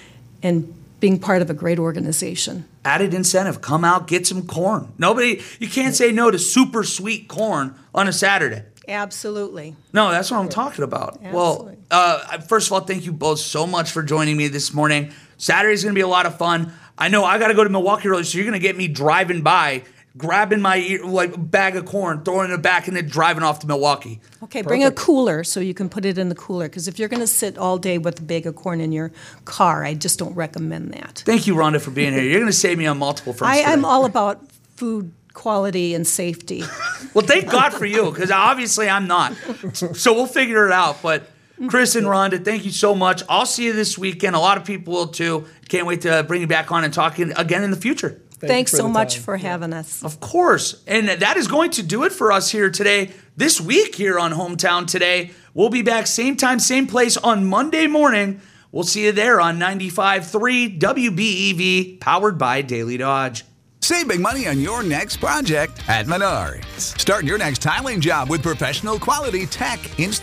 [SPEAKER 7] in being part of a great organization."
[SPEAKER 2] Added incentive. Come out, get some corn. Nobody, you can't say no to super sweet corn on a Saturday.
[SPEAKER 7] Absolutely.
[SPEAKER 2] No, that's what I'm talking about.
[SPEAKER 7] Absolutely.
[SPEAKER 2] Well, uh, first of all, thank you both so much for joining me this morning. Saturday's going to be a lot of fun. I know I got to go to Milwaukee early, so you're going to get me driving by, grabbing my ear, like bag of corn, throwing it back, and then driving off to Milwaukee.
[SPEAKER 7] Okay, bring a cooler so you can put it in the cooler, because if you're going to sit all day with a bag of corn in your car, I just don't recommend that.
[SPEAKER 2] Thank you, Rhonda, for being here. You're going to save me on multiple fronts
[SPEAKER 7] I,
[SPEAKER 2] today.
[SPEAKER 7] I'm all about food quality and safety.
[SPEAKER 2] Well, thank God for you, because obviously I'm not. So we'll figure it out. But Chris and Rhonda, thank you so much. I'll see you this weekend. A lot of people will too. Can't wait to bring you back on and talk in, again in the future.
[SPEAKER 7] Thank Thanks so much time. for having us.
[SPEAKER 2] Of course. And that is going to do it for us here today. This week here on Hometown Today. We'll be back same time, same place on Monday morning We'll see you there on ninety-five point three W B E V, powered by Daily Dodge.
[SPEAKER 15] Save big money on your next project at Menards. Start your next tiling job with professional quality tech installation.